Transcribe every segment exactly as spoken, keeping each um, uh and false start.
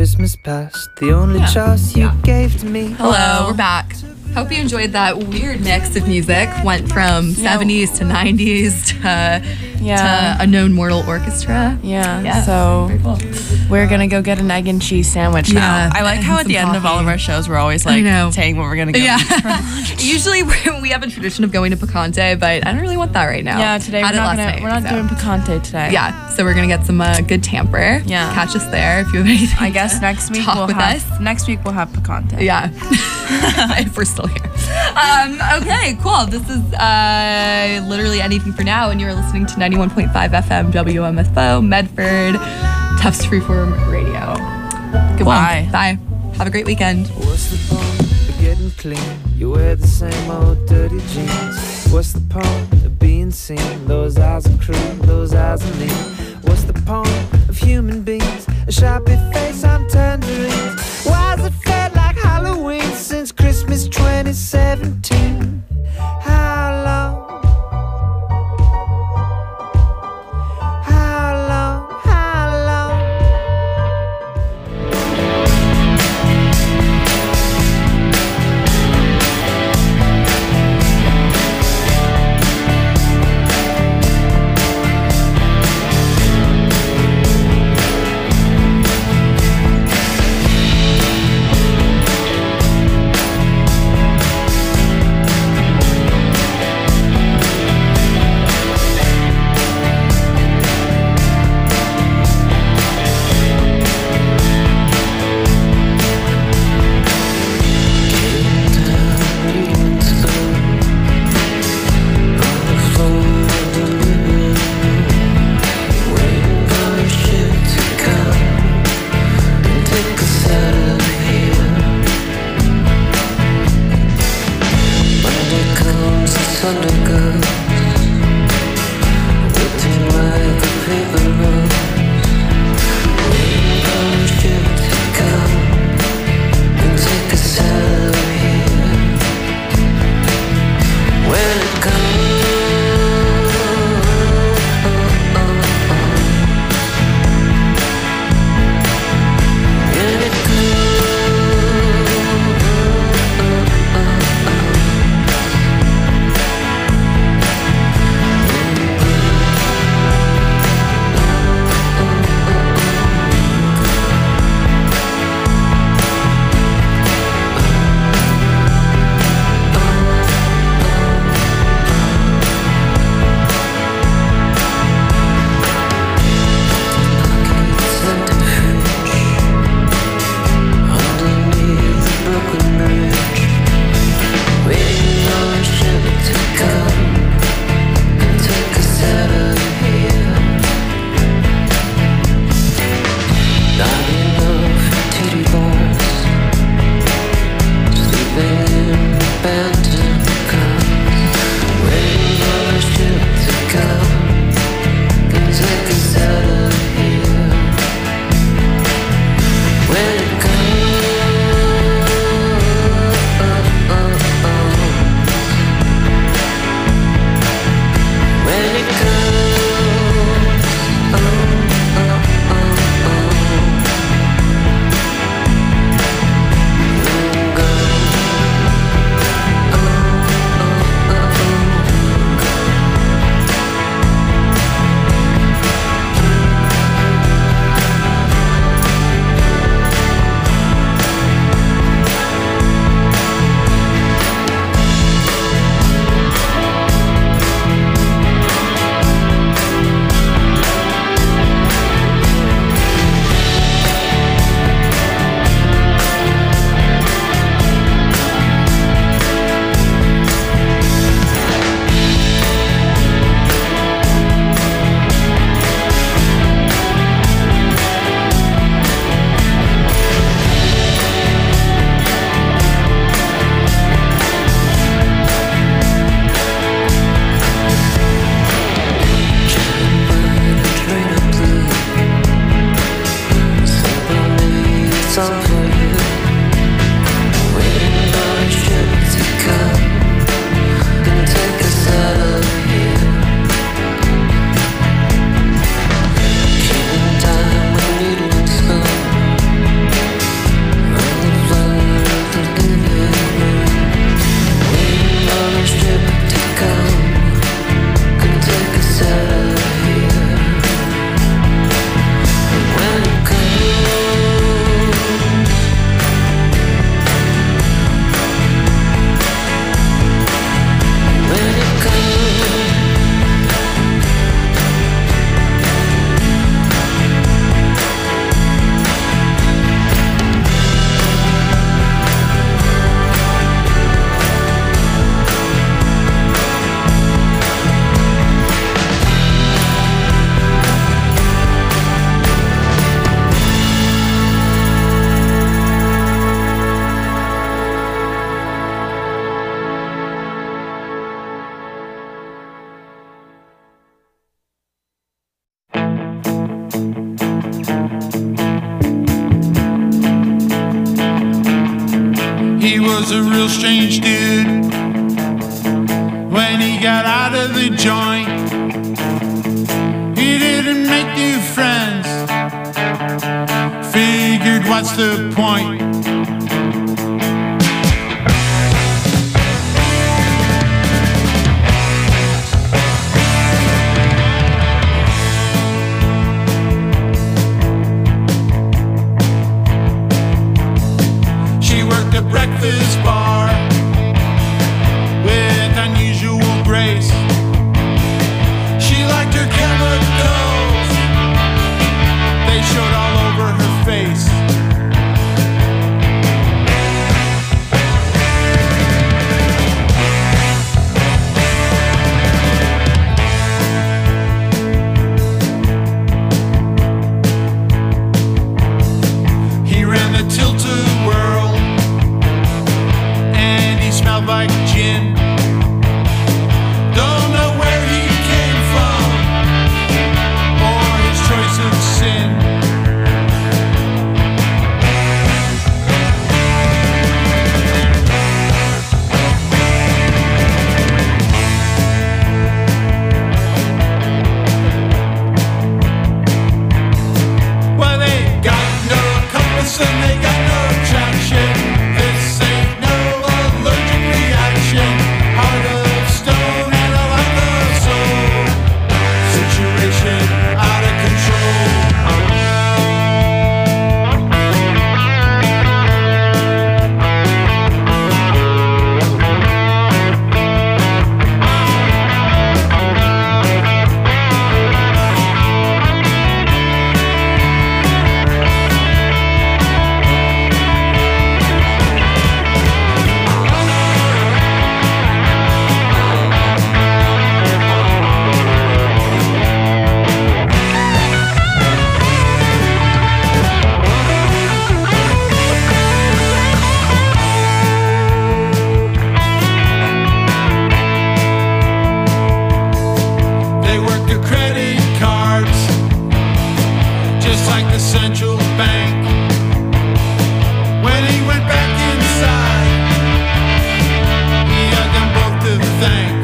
Christmas past, the only yeah. chance you yeah. gave to me. Hello, we're back. Hope you enjoyed that weird mix of music. Went from yeah. seventies to nineties to, yeah. to a known mortal orchestra. Yeah, yeah. So very cool. We're going to go get an egg and cheese sandwich yeah. now. I like how at the coffee. end of all of our shows, we're always like saying what we're going to go yeah. eat for lunch. Usually we have a tradition of going to Picante, but I don't really want that right now. Yeah, today we're not, gonna, night, we're not so. doing Picante today. Yeah, so we're going to get some uh, good tamper. Yeah. Catch us there if you have anything I guess next week we'll with have, us. Next week we'll have Picante. Yeah. If we're still here. Um, okay, cool. This is uh, literally anything for now, and you're listening to ninety-one point five F M W M F O, Medford, Tufts Freeform Radio. Goodbye. Cool. Bye. Have a great weekend. What's the point of getting clean? You wear the same old dirty jeans. What's the point of being seen? Those eyes are cruel, those eyes are mean. What's the point of human beings? A sharpie face on tangerines. Why has it felt like Halloween since Christmas twenty seventeen? How long? How long? How long? He was a real strange dude. When he got out of the joint, he didn't make new friends. Figured, what's the point? She worked a breakfast bar with unusual grace. She liked her chemicals, they showed all over her face. He ran the Tilt-A-Whirl and he smelled like gin. Don't know where he came from or his choice of sin. Well, they got no compass and they got no traction. This ain't no allergic reaction. Heart of stone and a lack of soul. Situation out of control. They worked the credit cards just like the central bank. When he went back inside, he had them both to thank.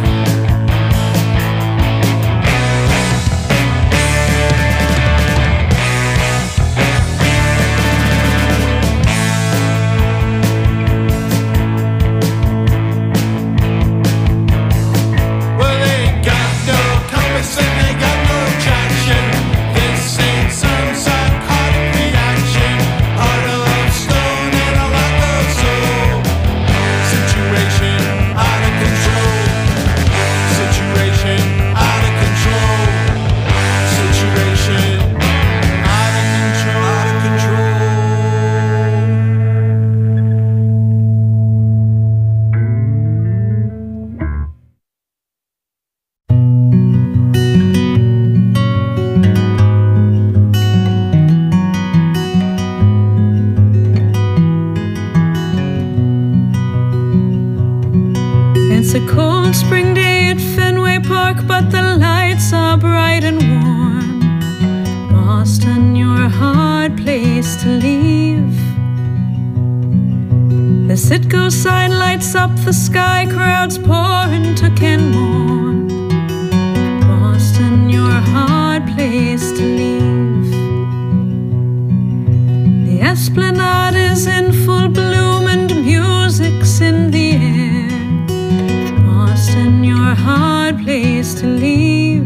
Well, they got no compass and they got no traction. This ain't some psychotic reaction. Heart of stone and a lack of soul. Situation out of control. Situation out of control. Situation out of control. Out of control. It's a cold spring day at Fenway Park, but the lights are bright and warm. Boston, you're a hard place to leave. The Citgo sign lights up the sky, crowds pour into Kenmore. Boston, you're a hard place to leave. The Esplanade is in full bloom and music's in the air. Boston, you're a hard place to leave.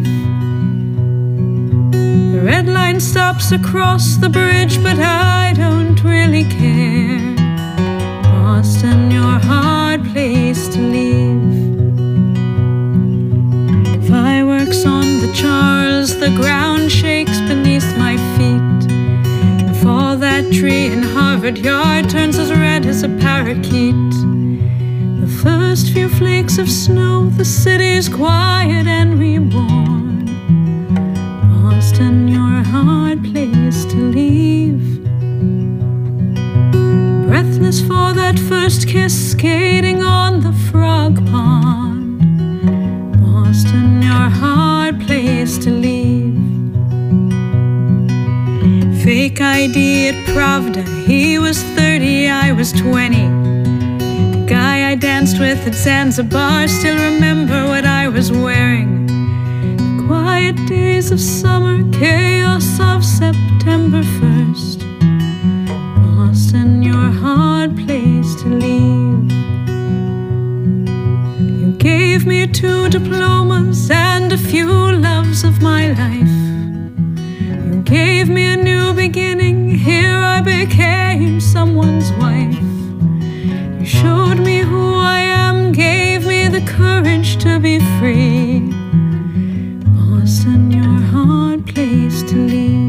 The red line stops across the bridge, but I don't really care. Boston, you're a hard place to leave. Fireworks on the Charles, the ground shakes beneath my feet. And fall that tree in Harvard Yard turns as red as a parakeet. The first few flakes of snow, the city's quiet and reborn. Boston, you're a hard place to leave. Breathless for that first kiss, skating on the frog pond. Boston, you're a hard place to leave. Fake I D at Pravda, he was thirty, I was twenty. obsessed with at Zanzibar still remember what I was wearing. The quiet days of summer, chaos of September first. Boston, your hard place to leave. You gave me two diplomas and a few loves of my life. You gave me a new beginning, here I became someone's wife. You showed me who I am, gave me the courage to be free. Boston, your hard place to leave.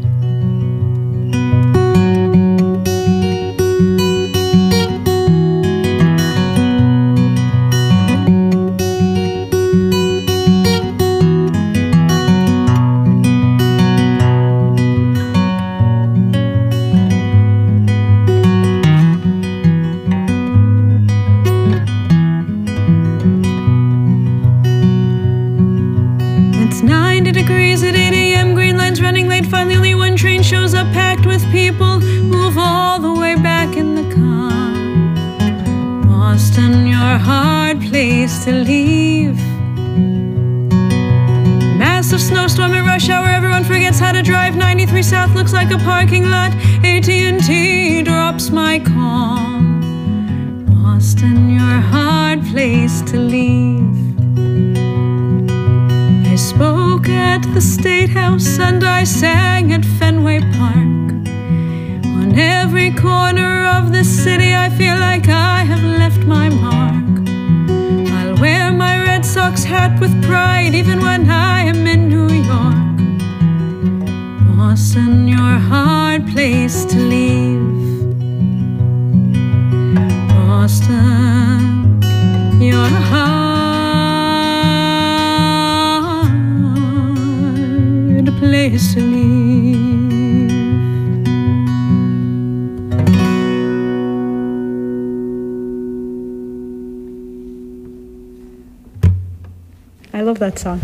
Finally only one train shows up packed with people. Move all the way back in the car. Boston, your hard place to leave. Massive snowstorm at rush hour, everyone forgets how to drive. ninety-three South looks like a parking lot. A T and T drops my call. Boston, your hard place to leave. I spoke at the State House and I sang at Fenway Park. On every corner of the city I feel like I have left my mark. I'll wear my Red Sox hat with pride even when I am in New York. Boston, your hard place to leave. Boston, your hard place to leave. I love that song.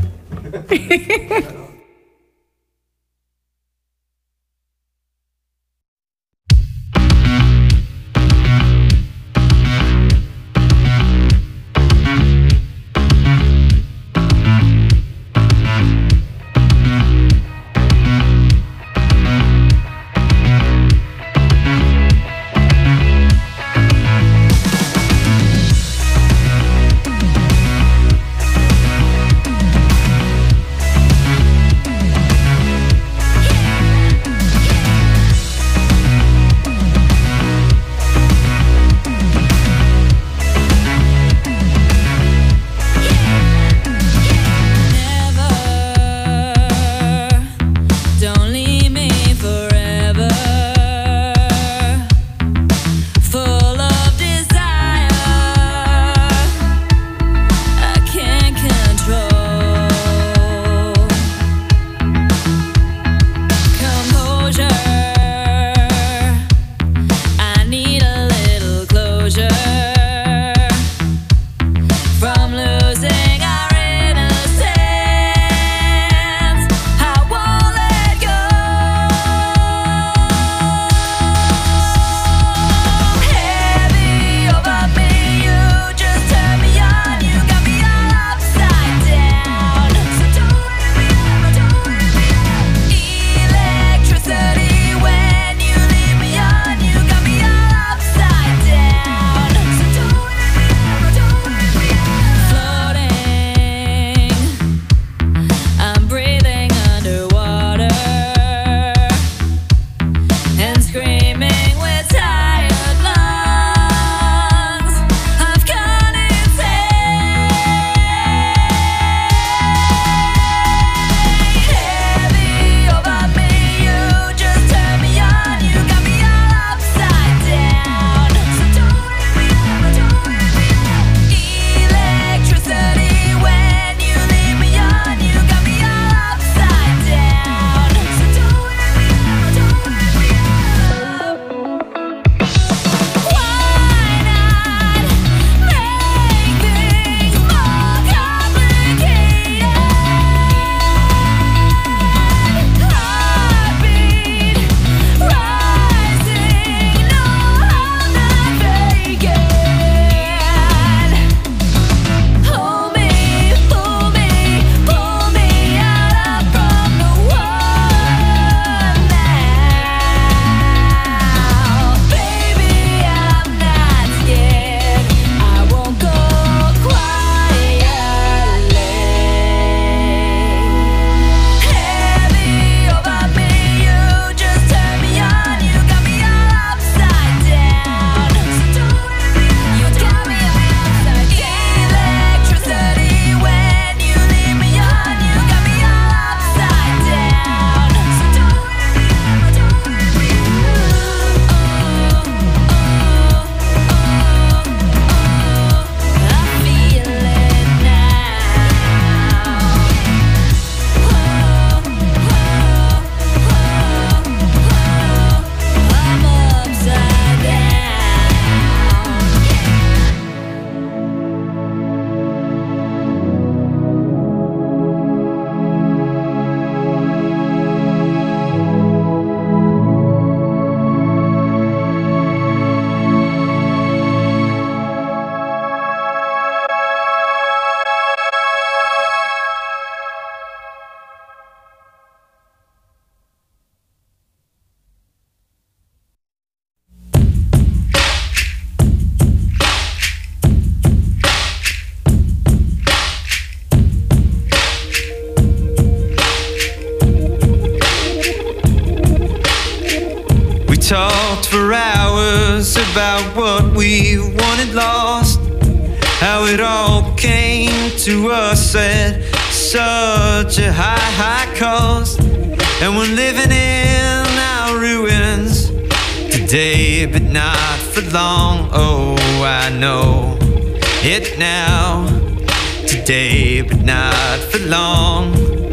for hours about what we wanted lost, how it all came to us at such a high, high cost. And we're living in our ruins today, but not for long. Oh, I know it now. Today, but not for long.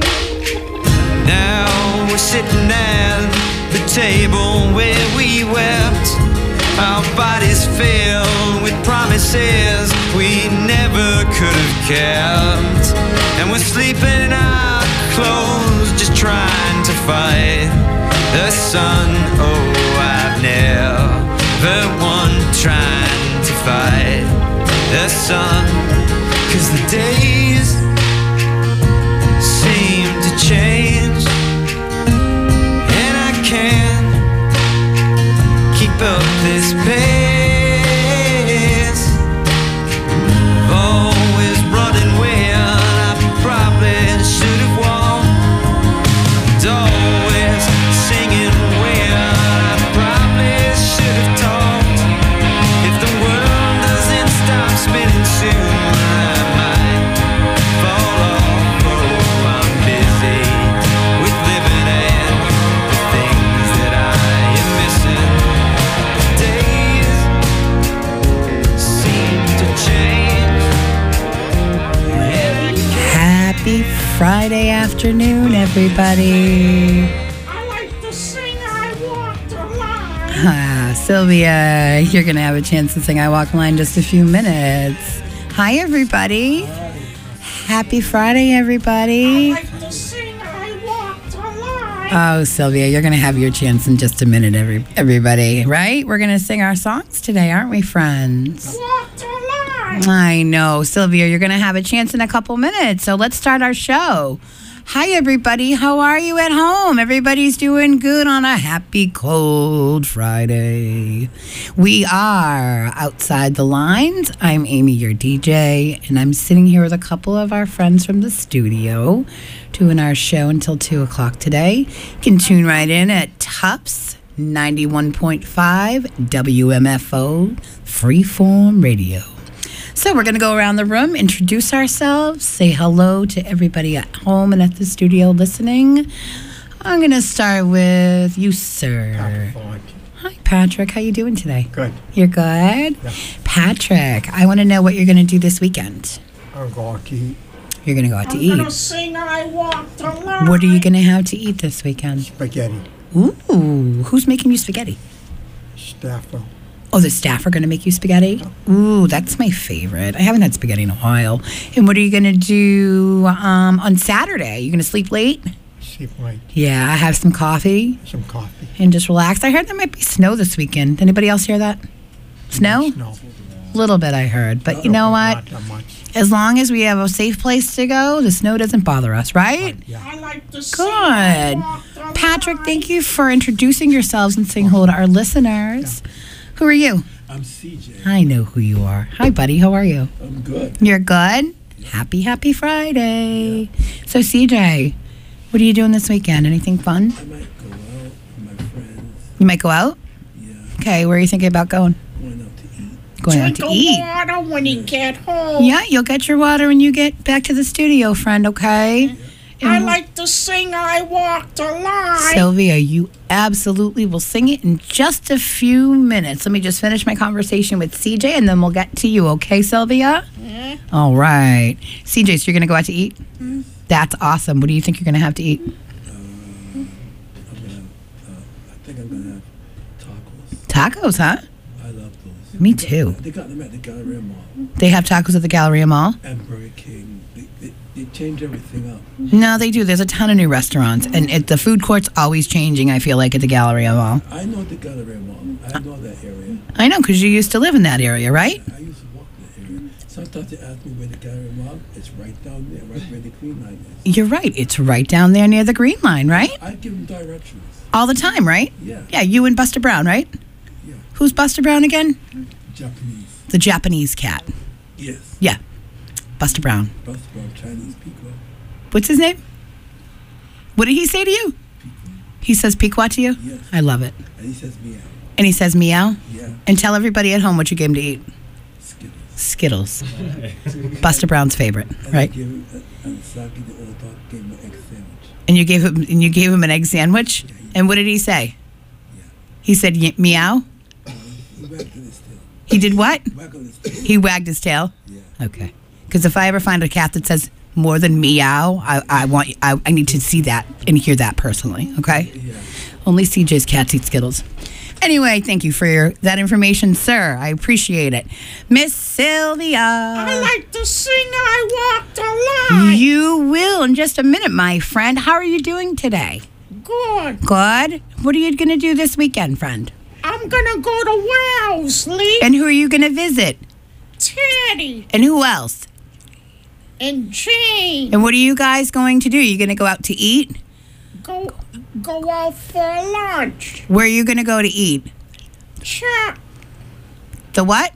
Now we're sitting at the table where we wept, our bodies filled with promises we never could have kept. And we're sleeping in our clothes, just trying to fight the sun. Oh, I've never won trying to fight the sun, 'cause the days seem to change, and I can't keep up this pace. Always running when I probably should have walked, always singing when I probably should have talked. If the world doesn't stop spinning soon, I might fall off. Oh, I'm busy with living and the things that I am missing. Days seem to change, and I can't. Happy Friday afternoon, everybody. I like to sing I Walk the Line. Ah, Sylvia, you're going to have a chance to sing I Walk the Line in just a few minutes. Hi, everybody. Happy Friday, I everybody. like to sing I Walk the Line. Oh, Sylvia, you're going to have your chance in just a minute, every, everybody, right? We're going to sing our songs today, aren't we, friends? Walk the line. I know, Sylvia, you're going to have a chance in a couple minutes. So let's start our show. Hi, everybody. How are you at home? Everybody's doing good on a happy, cold Friday. We are Outside the Lines. I'm Amy, your D J, and I'm sitting here with a couple of our friends from the studio doing our show until two o'clock today. You can tune right in at Tufts ninety-one point five W M F O Freeform Radio. So we're going to go around the room, introduce ourselves, say hello to everybody at home and at the studio listening. I'm going to start with you, sir. Hi, Patrick. How you doing today? Good. You're good? Yeah. Patrick, I want to know what you're going to do this weekend. I'm going to eat You're going to go out to I'm gonna eat. sing I Walk the Line. What are you going to have to eat this weekend? spaghetti. Ooh, who's making you spaghetti? Staff. Oh, the staff are going to make you spaghetti? Ooh, that's my favorite. I haven't had spaghetti in a while. And what are you going to do um, on Saturday? You going to sleep late? Sleep late. Yeah, have some coffee Some coffee. and just relax. I heard there might be snow this weekend. Anybody else hear that? Snow? No. A little bit, I heard. But you know what? Not that much. As long as we have a safe place to go, the snow doesn't bother us, right? Yeah. I like to sing I Good. Walk the Patrick, Line. thank you for introducing yourselves and saying hello to our listeners. Who are you? I'm C J. I know who you are. Hi, buddy. How are you? I'm good. You're good? Happy, happy Friday. So, C J, what are you doing this weekend? Anything fun? I might go out with my friends. You might go out? Yeah, Okay, where are you thinking about going? going out to eat. Going out Drink to a eat. water when you get home. Yeah, you'll get your water when you get back to the studio, friend, okay? I And like to sing I Walk the Line. Sylvia, you absolutely will sing it in just a few minutes. Let me just finish my conversation with C J and then we'll get to you, okay, Sylvia? Yeah. All right. C J, so you're going to go out to eat? Mm-hmm. That's awesome. What do you think you're going to have to eat? I'm gonna. Uh, I think I'm gonna have tacos. Tacos, huh? I love those. Me They got- too. They got them at the Galleria Mall They have tacos at the Galleria Mall? and Burger King. They, they, they change everything up. No, they do. There's a ton of new restaurants, and it, the food court's always changing, I feel like, at the Galleria Mall. I know the Galleria Mall. I know that area. I know, because you used to live in that area, right? I used to walk that area. Sometimes they ask me where the Galleria Mall. It's right down there, right where the Green Line is. You're right. It's right down there near the Green Line, right? I give them directions. All the time, right? Yeah. Yeah, you and Buster Brown, right? Yeah. Who's Buster Brown again? Japanese. The Japanese cat. Yes. Yeah. Buster Brown. Buster Brown, Chinese Pequot. What's his name? What did he say to you? Pequot. He says Pequot to you? Yes. I love it. And he says meow. And he says meow? Yeah. And tell everybody at home what you gave him to eat. Skittles. Skittles. Buster Brown's favorite, And right? I gave him, uh, and Saki the old dog gave him an egg sandwich. And you gave him and you gave him an egg sandwich? Yeah, he- And what did he say? Yeah. He said y- meow? He wagged his tail. He did what? Wagged his tail. He wagged his tail? Yeah. Okay. Because if I ever find a cat that says more than meow, I, I want I, I need to see that and hear that personally. Okay. Yeah. Only C J's cats eat Skittles. Anyway, thank you for your that information, sir. I appreciate it, Miss Sylvia. I like to sing. I walked a line. You will in just a minute, my friend. How are you doing today? Good. Good. What are you going to do this weekend, friend? I'm gonna go to Wellesley. And who are you going to visit? Teddy And who else? and Jane. And what are you guys going to do? Are you going to go out to eat? Go go out for lunch. Where are you going to go to eat? Chat. The what?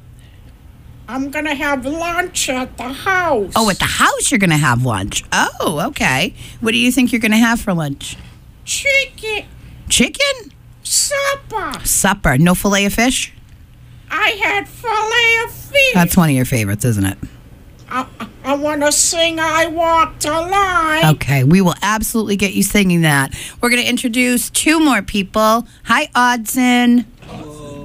I'm gonna have lunch at the house. Oh, at the house you're going to have lunch. Oh, okay. What do you think you're going to have for lunch? Chicken Chicken? supper. Supper. No fillet of fish? I had fillet of fish. That's one of your favorites, isn't it? I, I want to sing I Walked a Line. Okay, we will absolutely get you singing that. We're going to introduce two more people. Hi, Odson. Hello.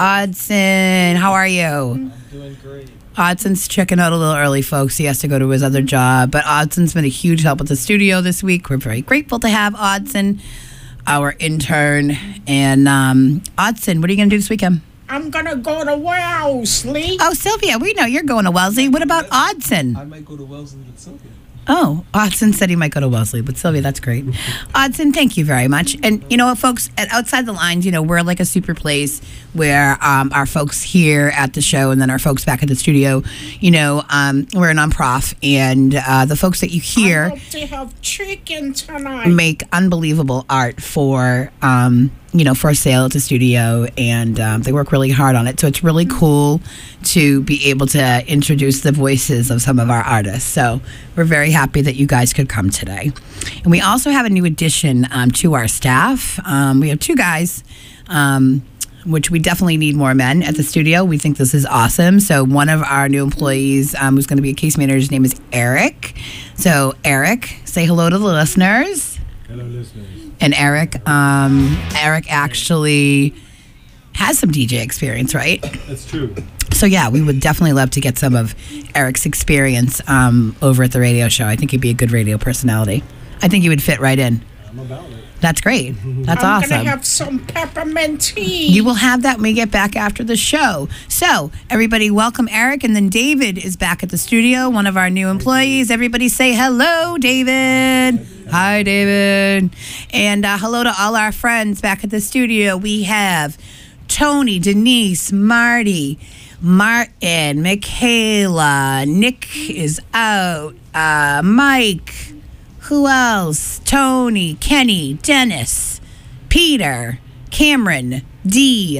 Odson, how are you? I'm doing great. Odson's checking out a little early, folks. He has to go to his other job. But Odson's been a huge help at the studio this week. We're very grateful to have Odson, our intern. And um, Odson, what are you going to do this weekend? I'm going to go to Wellesley. Oh, Sylvia, we know you're going to Wellesley. What about Odson? I might go to Wellesley with Sylvia. Oh, Odson said he might go to Wellesley, but Sylvia, that's great. Odson, thank you very much. And you know what, folks, at Outside the Lines, you know, we're like a super place where um, our folks here at the show and then our folks back at the studio, you know, um, we're a non-prof, and uh, the folks that you hear I hope to have chicken tonight. make unbelievable art for, um, you know, for sale at the studio, and um, they work really hard on it. So it's really cool to be able to introduce the voices of some of our artists. So we're very happy that you guys could come today. And we also have a new addition um, to our staff. Um, we have two guys, um, which we definitely need more men at the studio. We think this is awesome. So one of our new employees um, who's going to be a case manager, his name is Eric. So Eric, say hello to the listeners. Hello, listeners. And Eric, um, Eric actually has some D J experience, right? That's true. So yeah, we would definitely love to get some of Eric's experience um, over at the radio show. I think he'd be a good radio personality. I think he would fit right in. I'm about it. That's great. That's I'm awesome. going to have some peppermint tea. You will have that when we get back after the show. So, everybody, welcome Eric. And then David is back at the studio, one of our new employees. Everybody say hello, David. Hi, David. And uh, hello to all our friends back at the studio. We have Tony, Denise, Marty, Martin, Michaela. Nick is out. Uh, Mike. Who else? Tony, Kenny, Dennis, Peter, Cameron, Dee.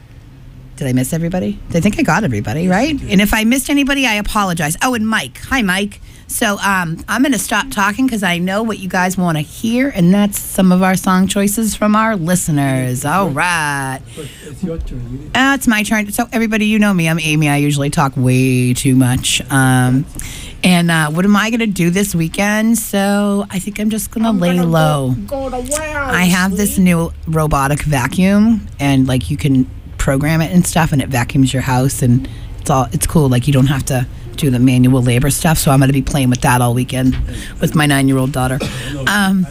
Did I miss everybody? I think I got everybody, right? And if I missed anybody, I apologize. Oh, and Mike. Hi, Mike. So um, I'm going to stop talking because I know what you guys want to hear, and that's some of our song choices from our listeners. All right. But it's your turn. Uh, it's my turn. So everybody, you know me. I'm Amy. I usually talk way too much. Um, and uh, what am I going to do this weekend? So I think I'm just going to lay gonna low. Go, go to Wellesley. I have this new robotic vacuum, and like you can program it and stuff, and it vacuums your house, and it's all it's cool. Like you don't have to do the manual labor stuff. So I'm going to be playing with that all weekend with my nine-year-old daughter. Um,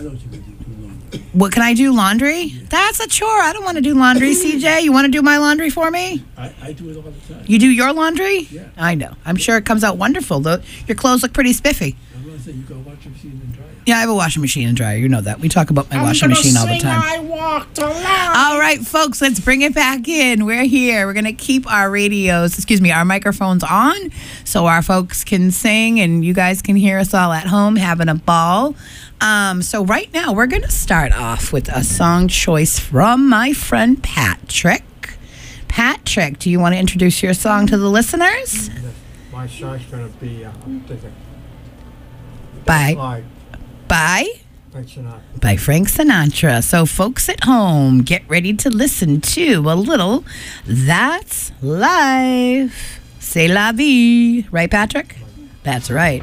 what can I do? Laundry? That's a chore. I don't want to do laundry. C J, you want to do my laundry for me? I, I do it all the time. You do your laundry? Yeah. I know. I'm sure it comes out wonderful. Though your clothes look pretty spiffy. I'm going to say you got a washing machine and dryer. Yeah, I have a washing machine and dryer. You know that. We talk about my I'm washing gonna machine all the sing time. I Walked a Line. All right, folks, let's bring it back in. We're here. We're going to keep our radios, excuse me, our microphones on so our folks can sing and you guys can hear us all at home having a ball. Um, so right now, we're going to start off with a song choice from my friend Patrick. Patrick, do you want to introduce your song to the listeners? My song's going to be, uh, I'm thinking, Bye. like, Bye? By Sinatra. By Frank Sinatra. So, folks at home, get ready to listen to a little That's Life. C'est la vie. Right, Patrick? That's right.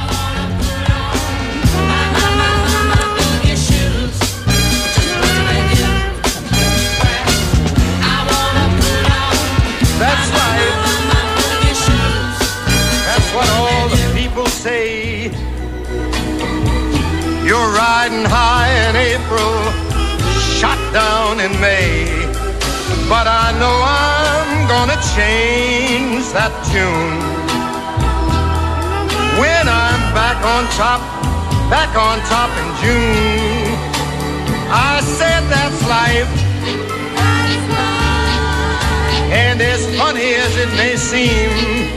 That's right. That's what all the people say. You're riding high in April, shot down in May. But I know I'm gonna change that tune. When I'm back on top, back on top in June. I said that's life. And as funny as it may seem,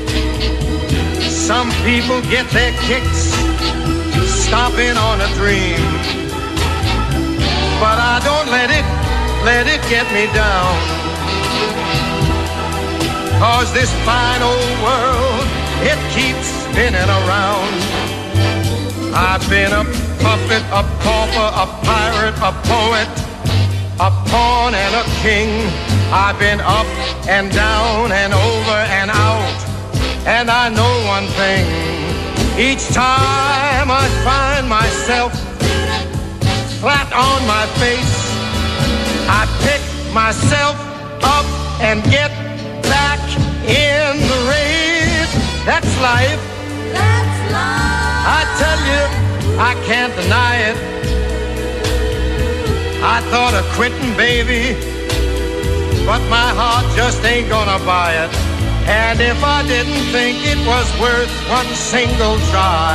some people get their kicks stomping on a dream. But I don't let it, let it get me down. Cause this fine old world, it keeps spinning around. I've been a puppet, a pauper, a pirate, a poet, a pawn and a king. I've been up and down and over and out. And I know one thing, each time I find myself flat on my face, I pick myself up and get back in the race. That's life. That's life. I tell you, I can't deny it. I thought of quitting, baby, but my heart just ain't gonna buy it. And if I didn't think it was worth one single try,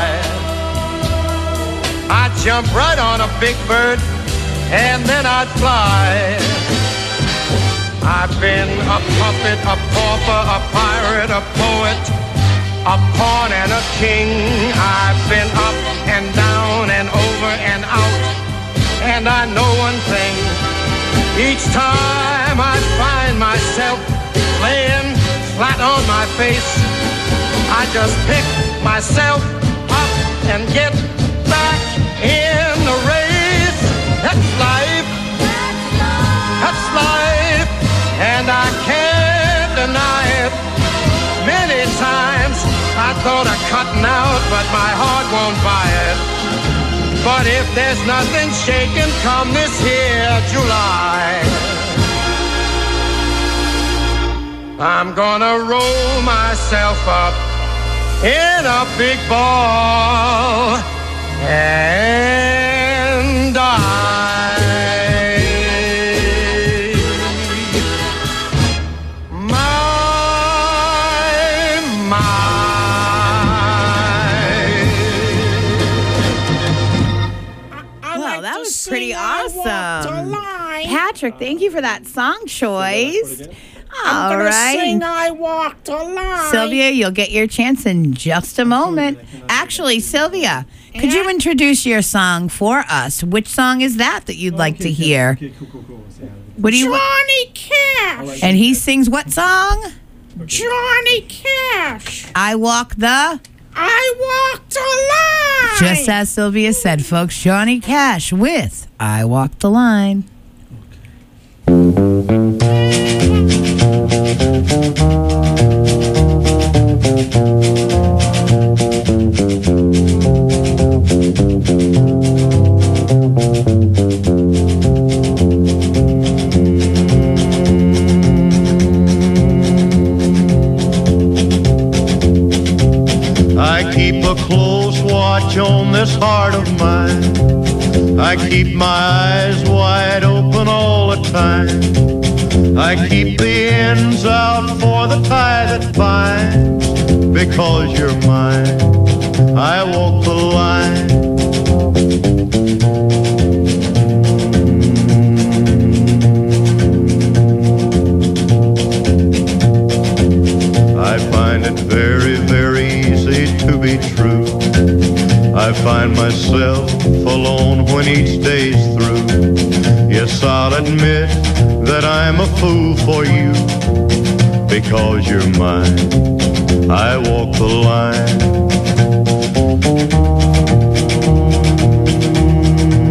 I'd jump right on a big bird and then I'd fly. I've been a puppet, a pauper, a pirate, a poet, a pawn and a king. I've been up and down and over and out. And I know one thing, each time I find myself laying flat on my face, I just pick myself up and get back in the race. That's life. That's life. And I can't deny it. Many times I thought of cutting out, but my heart won't buy it. But if there's nothing shaking come this here July, I'm gonna roll myself up in a big ball and die. My, my. Well, that was pretty awesome. Patrick, thank you for that song choice. I'm All gonna right. sing I Walked a Line. Sylvia, you'll get your chance in just a moment. Actually, Sylvia, could you introduce your song for us? Which song is that that you'd like to hear? Okay, cool, cool, cool. Yeah. What do you Johnny Cash. And he sings what song? Johnny Cash. I Walk the... I Walked a Line. Just as Sylvia said, folks, Johnny Cash with I Walk the Line. I keep a close watch on this heart of mine. I keep my eyes wide open all the time. I keep the ends out for the tie that binds. Because you're mine, I walk the line. I find it very, very easy to be true. I find myself alone when each day's through. Yes, I'll admit that I'm a fool for you. Because you're mine, I walk the line.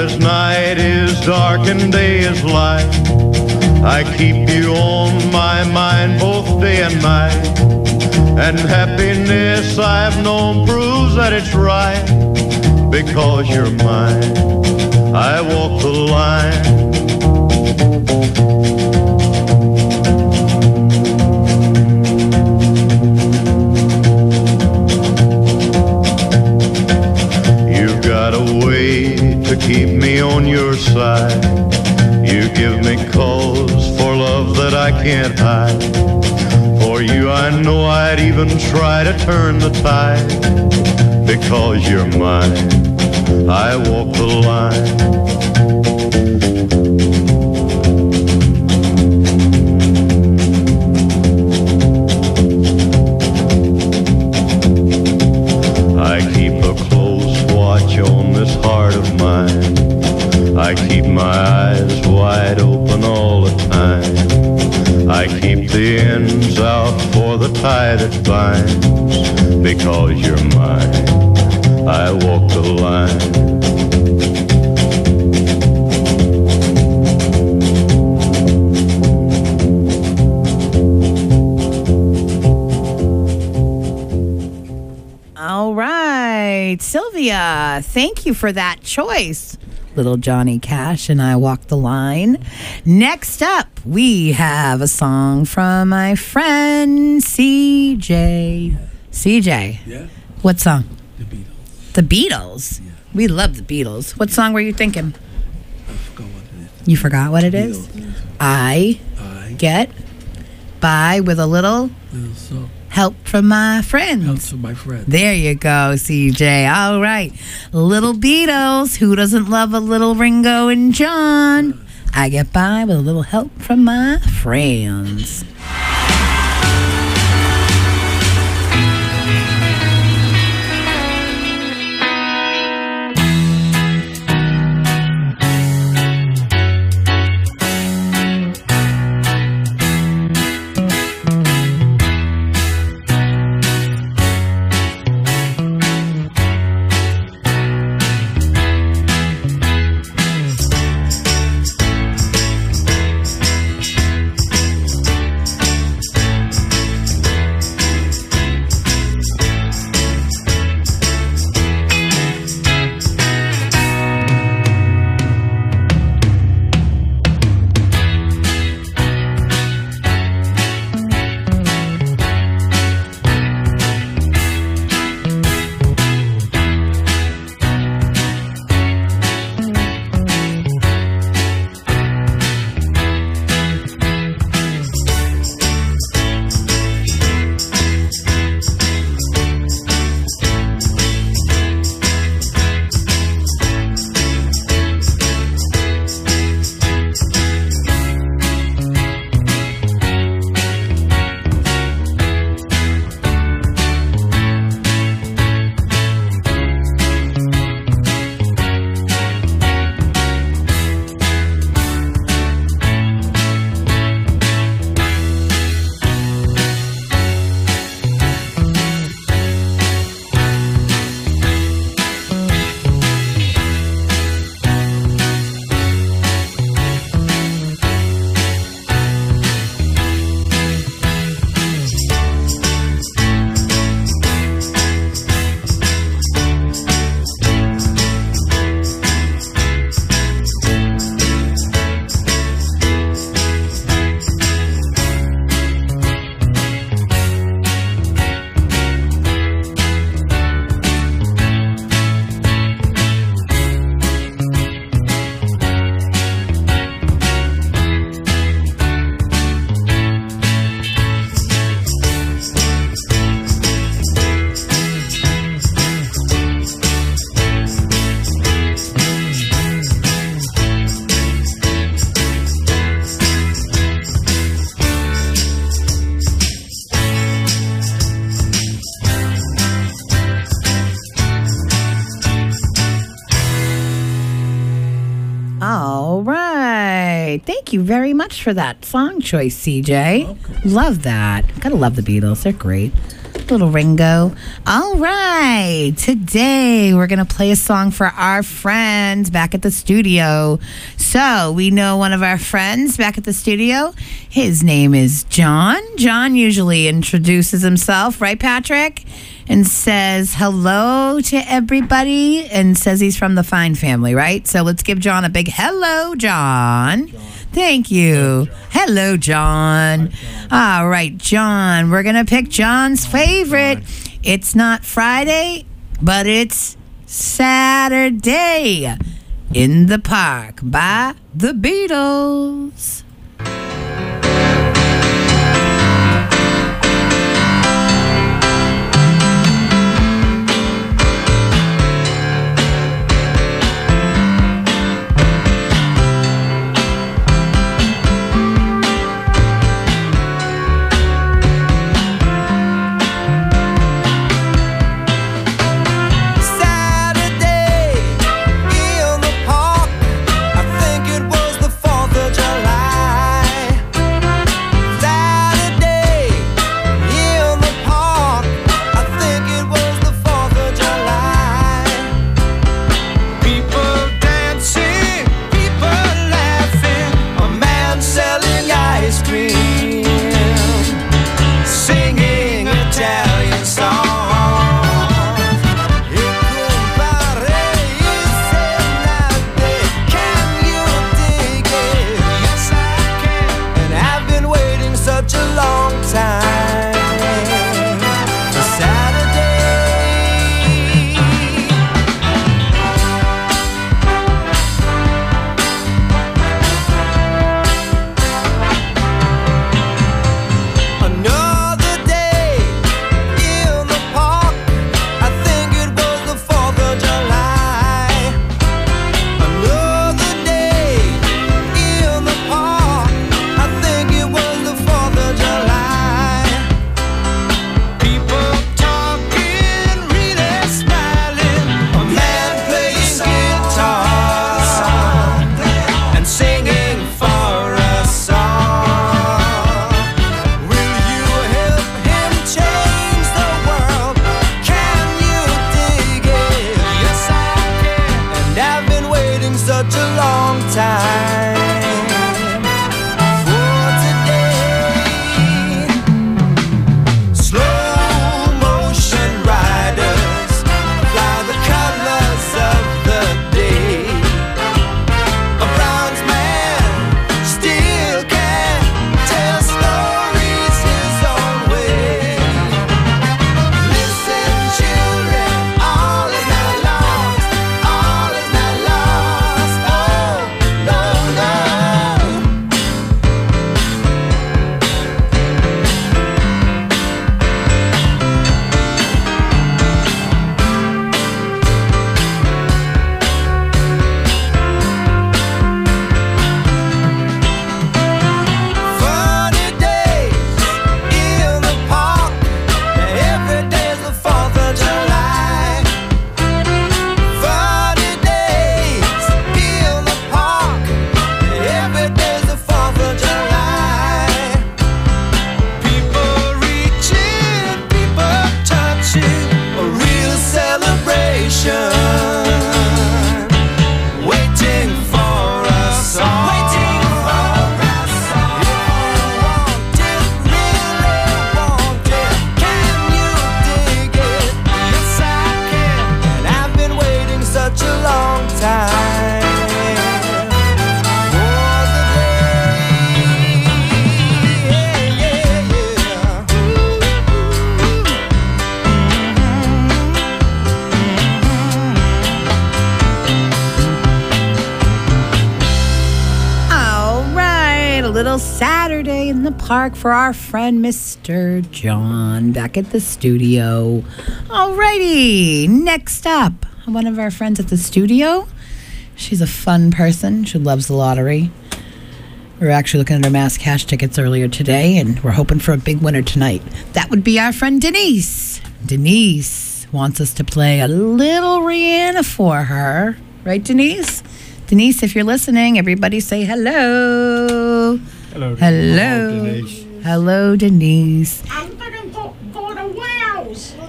as night is dark and day is light, I keep you on my mind both day and night. And happiness I've known proves that it's right. Because you're mine, I walk the line. You've got a way to keep me on your side. You give me cause for love that I can't hide. For you I know I'd even try to turn the tide. Because you're mine, I walk the line. I keep a close watch on this heart of mine. I keep my eyes wide open all the time. I keep the ends out for the tie that binds. Because you're mine, I walk the line. All right, Sylvia, thank you for that choice. Little Johnny Cash and I Walk the Line. Next up, we have a song from my friend C J. C J. Yeah. What song? The Beatles. The Beatles? Yeah. We love the Beatles. What song were you thinking? I forgot what it is. You forgot what it is? Beatles. I, I get by with a little Little song. help from my friends. Help from my friends. There you go, C J. All right. Little Beatles. Who doesn't love a little Ringo and John? I get by with a little help from my friends. All right. Thank you very much for that song choice, C J. Love that. Gotta love the Beatles. They're great. little Ringo. All right. Today we're going to play a song for our friends back at the studio. So we know one of our friends back at the studio. His name is John. John usually introduces himself, right, Patrick? And says hello to everybody and says he's from the Fine family, right? So let's give John a big hello, John. John. Thank you. Hello, John. Hello, John. All right, John. We're going to pick John's favorite. It's not Friday, but it's Saturday in the Park by the Beatles. Saturday in the Park for our friend Mister John back at the studio. Alrighty, next up, one of our friends at the studio. She's a fun person. She loves the lottery. We were actually looking at her mass cash tickets earlier today, and we're hoping for a big winner tonight. That would be our friend Denise. Denise wants us to play a little Rihanna for her. Right, Denise? Denise, if you're listening, everybody say hello. Hello. Hello. Denise. Hello, Denise. I'm looking for, for the well.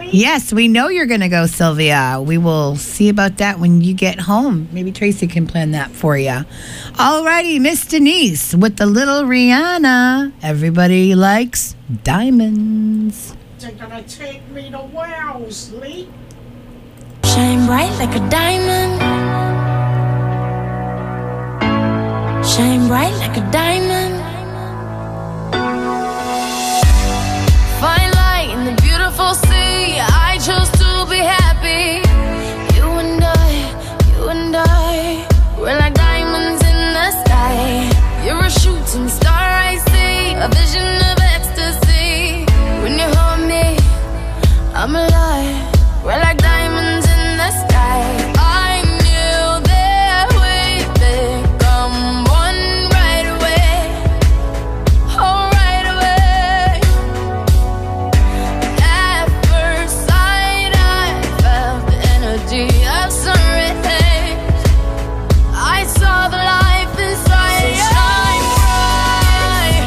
Yes, we know you're going to go, Sylvia. We will see about that when you get home. Maybe Tracy can plan that for you. All righty, Miss Denise with the little Rihanna. Everybody likes diamonds. They're gonna take me to Wellesley. Shine bright like a diamond. Shine bright like a diamond. Find light in the beautiful sea. I chose to be happy. You and I, you and I, we're like diamonds in the sky. You're a shooting star I see, a vision of ecstasy. When you hold me, I'm alive. We're like diamonds in the sky. I knew that we'd become one right away. Oh, right away. At first sight, I felt the energy of sun rays. I saw the life inside you. Shine bright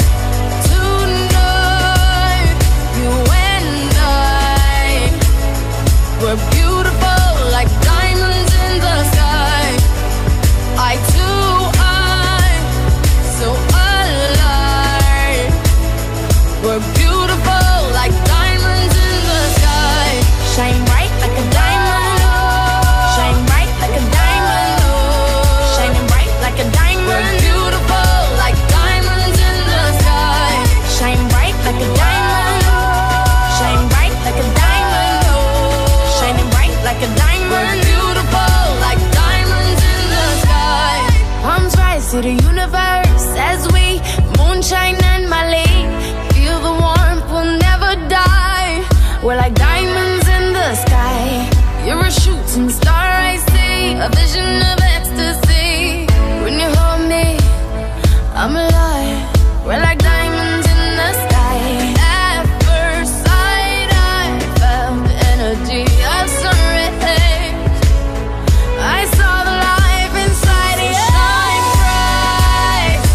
tonight. You and I, we're beautiful like diamonds in the sky. I too, I'm so alive. We're beautiful like diamonds in the sky. Shine bright like a diamond. Shine bright like a diamond. Shining bright like a diamond. We're beautiful like diamonds in the sky. Shine bright like a diamond. Shine bright like a diamond. Shining bright like a diamond. We're beautiful like diamonds in the sky. Palms rise to the universe as we moonshine and Mali. Feel the warmth, we'll never die. We're like diamonds in the sky. You're a shooting star I see, a vision of ecstasy. When you hold me, I'm alive. We're like diamonds in the sky. At first sight, I felt the energy of sun rays. I saw the life inside you. Shine bright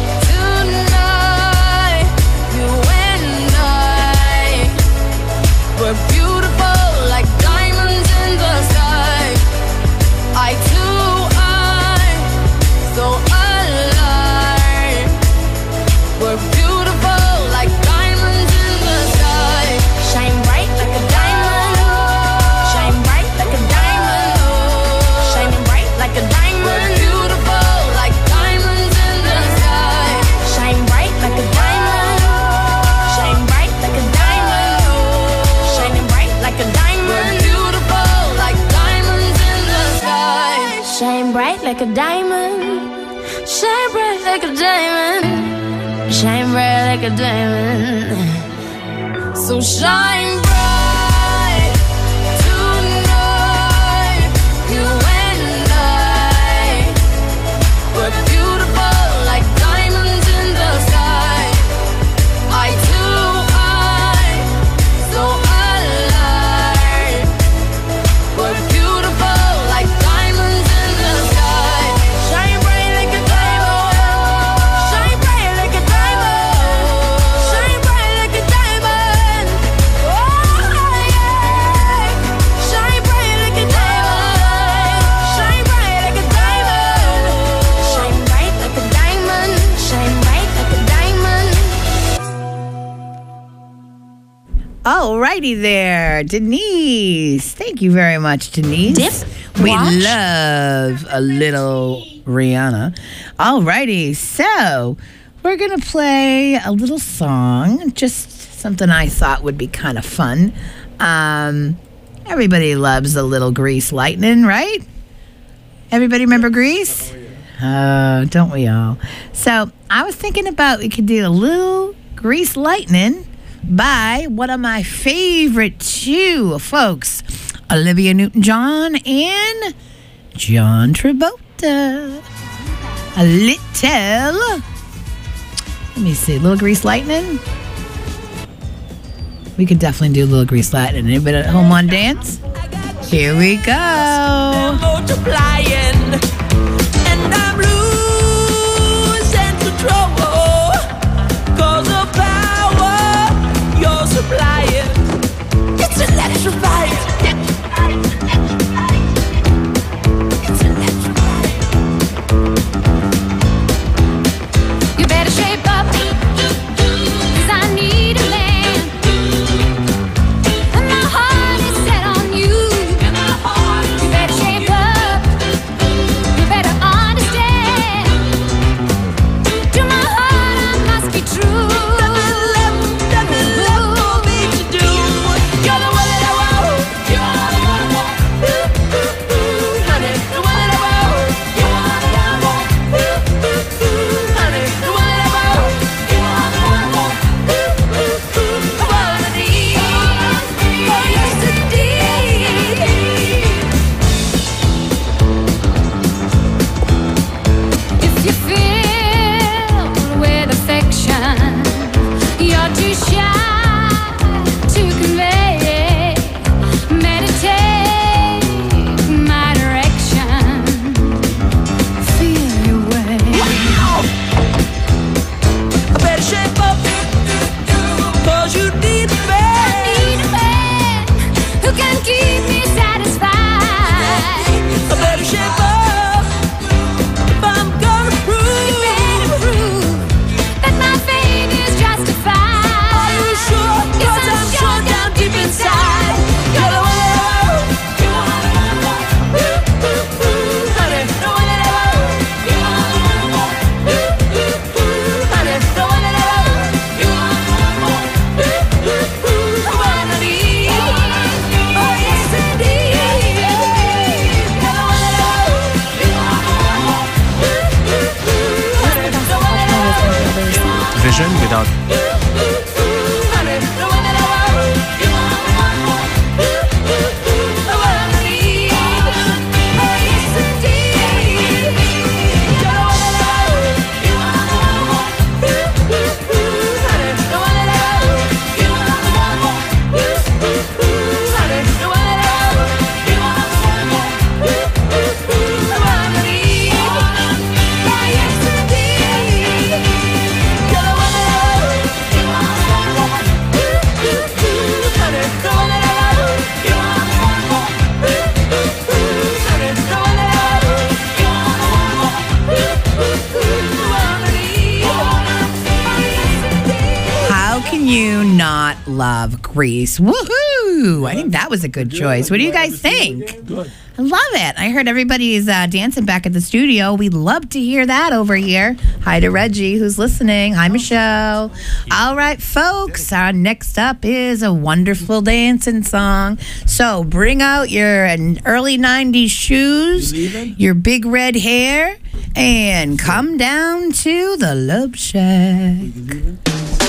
tonight. You and I, we're beautiful like diamonds in the sky. I too, I'm so alive. We're beautiful like diamonds in the sky. Shine bright like a diamond. Shine bright like a diamond. Shining bright like a diamond. We're beautiful like diamonds in the sky. Shine bright like a diamond. Shine bright like a diamond. Shining bright like a diamond. We're beautiful like diamonds in the sky. Shine bright like a diamond. Shine bright like a diamond. Shine bright like a diamond. So shine bright tonight. You and I, we're beautiful like diamonds in the sky. I too, I'm so alive. We're beautiful like diamonds in the sky. Shine bright like a diamond. Shine bright like a diamond. Shine bright like a diamond. Oh yeah. Shine bright like a diamond. Shine bright like a diamond. Shine bright like a diamond. Shine bright like a diamond. Alrighty there, Denise. Thank you very much, Denise. Dip, we watch. love a little Rihanna. Alrighty, so we're gonna play a little song, just something I thought would be kind of fun. Um, everybody loves a little Grease Lightning, right? Everybody remember Grease? Oh, don't we all? So I was thinking about we could do a little Grease Lightning by one of my favorite two folks, Olivia Newton-John and John Travolta. A little, let me see, Little Grease Lightning. We could definitely do a Little Grease Lightning. Anybody at home want to dance? Here we go. Multiplying, and I'm losing control. Cause the power you're supplying, it's electrifying. version without you not love Grease? Woohoo! I think that was a good choice. What do you guys think? Good. I love it. I heard everybody's uh, dancing back at the studio. We love to hear that over here. Hi to Reggie, who's listening. Hi, Michelle. All right, folks. Our next up is a wonderful dancing song. So bring out your early nineties shoes, your big red hair, and come down to the Love Shack.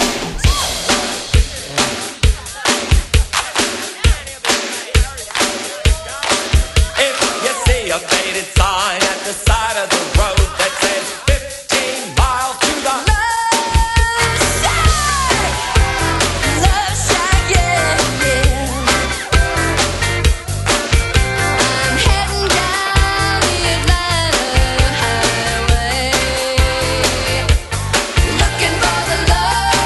A faded sign at the side of the road that says fifteen miles to the Love Shack. Love Shack, yeah, yeah. I'm heading down the Atlanta highway, looking for the love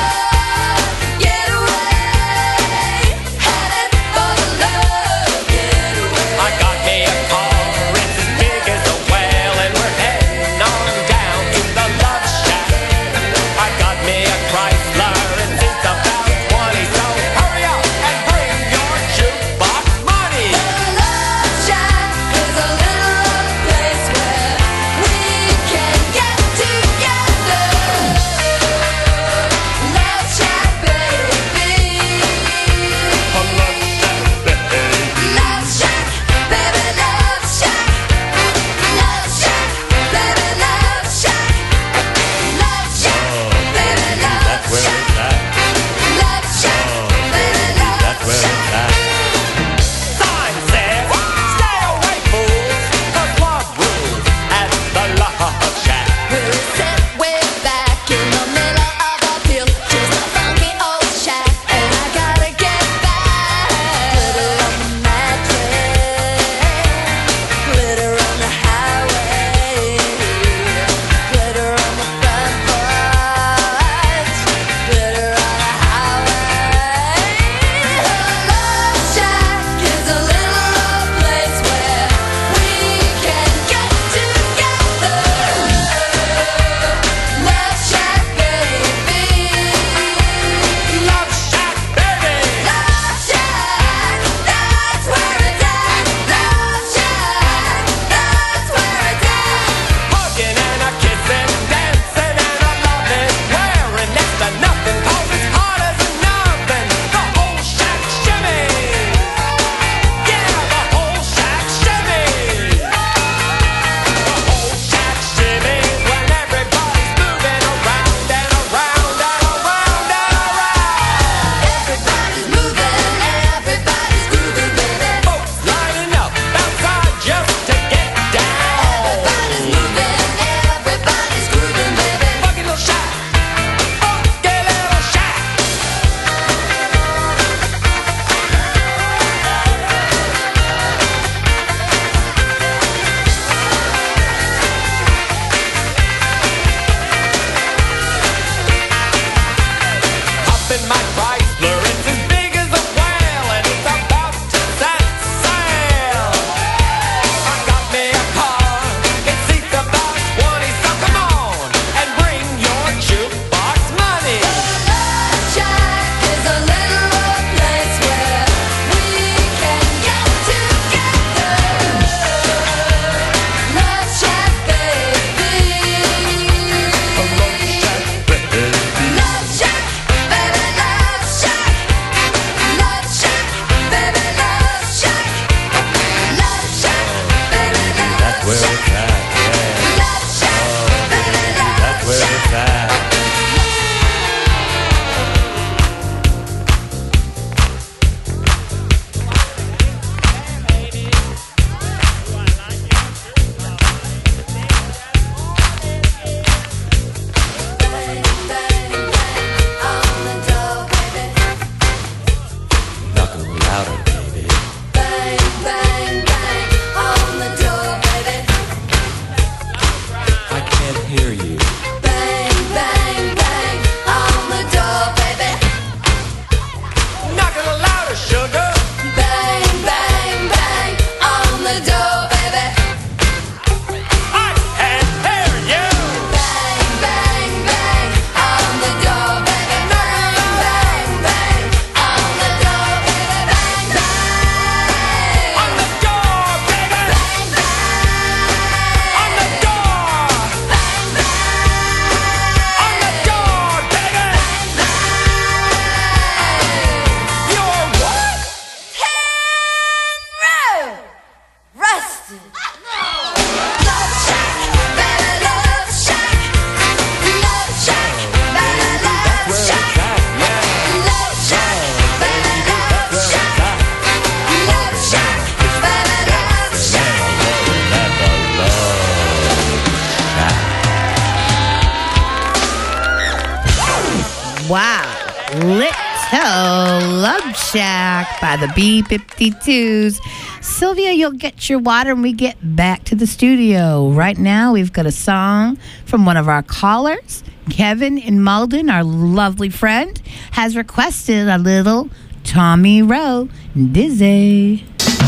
Wow. Little Love Shack by the B fifty-twos. Sylvia, you'll get your water when we get back to the studio. Right now, we've got a song from one of our callers. Kevin in Malden, our lovely friend, has requested a little Tommy Rowe, Dizzy.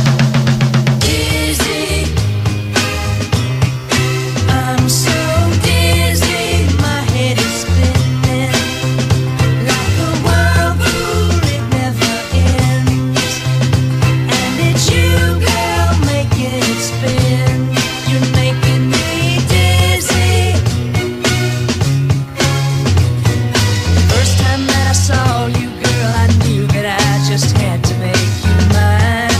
Dizzy, I'm so dizzy, my head is spinning like a whirlpool, it never ends. And it's you, girl, making it spin. You're making me dizzy. First time that I saw you, girl, I knew that I just had to make you mine.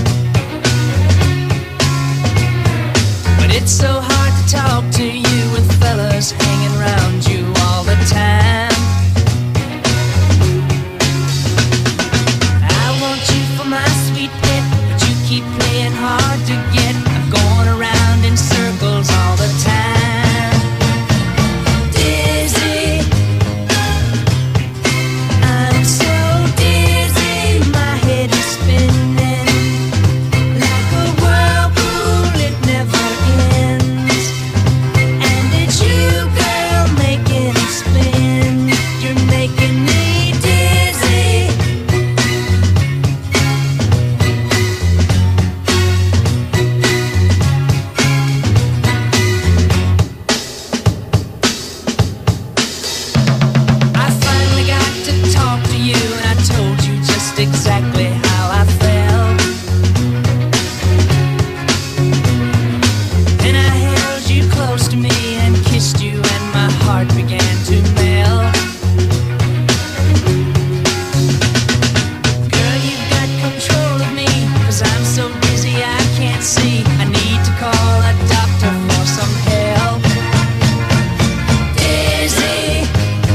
But it's so hard to talk to you with fellas hanging around you all the time. I want you for my sweet pet, but you keep playing hard to get. I'm going around in circles all the time. Dizzy, I'm so dizzy, my head is spinning like a whirlpool, it never ends. And it's you, girl, making it spin. You're making me dizzy. I finally got to talk to you, and I told you just exactly how I felt. Then I held you close to me and kissed you, and my heart began to melt. Girl, you've got control of me, 'cause I'm so dizzy I can't see. I need to call a doctor for some help. Dizzy,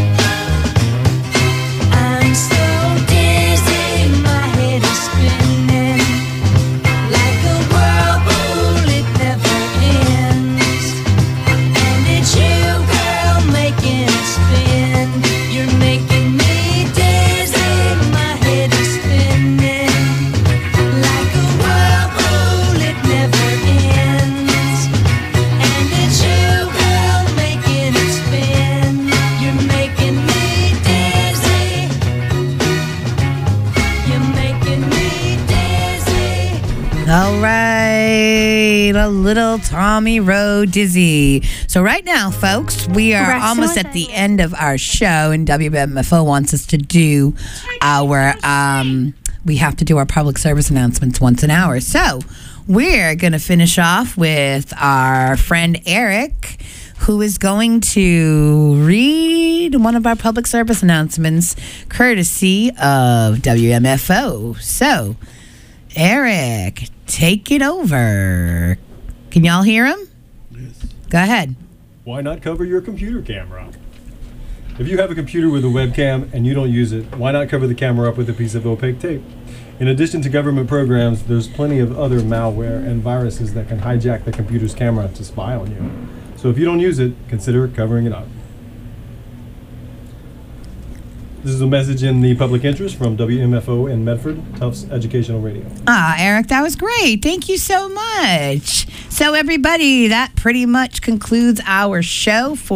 I'm so dizzy, my head is spinning like a whirlpool, it never ends. And it's you, girl, making it spin. You're making me dizzy, my head is spinning like a whirlpool, it never ends. And it's you, girl, making it spin. You're making me dizzy. You're making me dizzy. All right, a little Tommy Rowe, Dizzy. So right now, folks, we are Correct. almost at the end of our show, and W M F O wants us to do our, um, we have to do our public service announcements once an hour. So we're going to finish off with our friend Eric, who is going to read one of our public service announcements courtesy of W M F O. So, Eric, take it over. Can y'all hear him? Yes. Go ahead. Why not cover your computer camera? If you have a computer with a webcam and you don't use it, why not cover the camera up with a piece of opaque tape? In addition to government programs, there's plenty of other malware and viruses that can hijack the computer's camera to spy on you. So if you don't use it, consider covering it up. This is a message in the public interest from W M F O in Medford, Tufts Educational Radio. Ah, Eric, that was great. Thank you so much. So, everybody, that pretty much concludes our show for